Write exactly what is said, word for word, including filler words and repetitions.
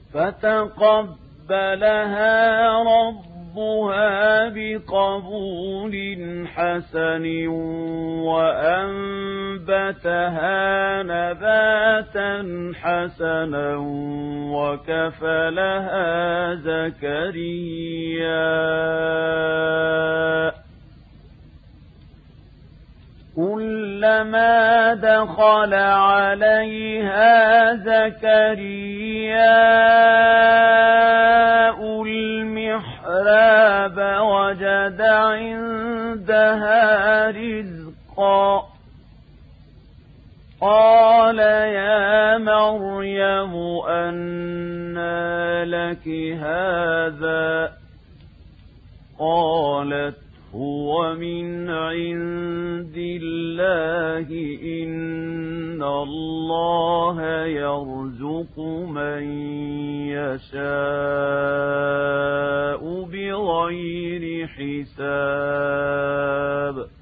فتقبلها ربها بقبول حسن وأنبتها نباتا حسنا وكفلها زكريا كلما دخل عليها زكرياء المحراب وجد عندها رزقا قال يا مريم أنى لك هذا قالت هو من عند الله إن الله يرزق من يشاء بغير حساب